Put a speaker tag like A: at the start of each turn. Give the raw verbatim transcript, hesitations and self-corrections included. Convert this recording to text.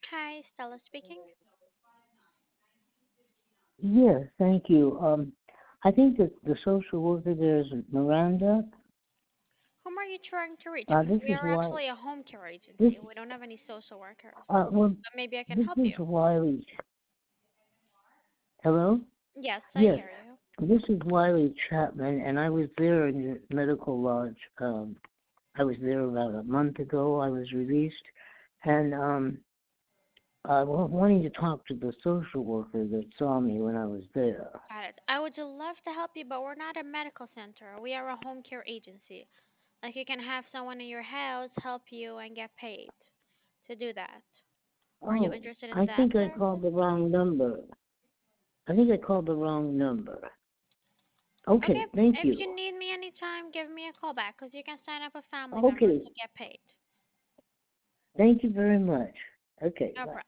A: Hi, Stella speaking.
B: Yes, thank you. Um, I think that the social worker there is Miranda.
A: Whom are you trying to reach?
B: Uh,
A: Because
B: this
A: we
B: is
A: are
B: why
A: actually a home care
B: this
A: agency. We don't have any social workers.
B: uh well
A: But maybe I can
B: this
A: help
B: is
A: you.
B: Wiley. Hello.
A: Yes, I
B: Yes,
A: hear you.
B: this is Wiley Chapman, and I was there in the medical lodge. Um, I was there about a month ago. I was released, and um, I was wanting to talk to the social worker that saw me when I was there.
A: Got it. I would love to help you, but we're not a medical center. We are a home care agency. Like you can have someone in your house help you and get paid to do that. Are you
B: Oh,
A: interested in
B: I
A: that
B: think I called
A: service?
B: the wrong number. I think I called the wrong number.
A: Okay.
B: Okay, thank
A: If
B: you.
A: you need me anytime, give me a call back because you can sign up a family member
B: Okay,
A: to get paid.
B: thank you very much. Okay,
A: No
B: bye.
A: problem.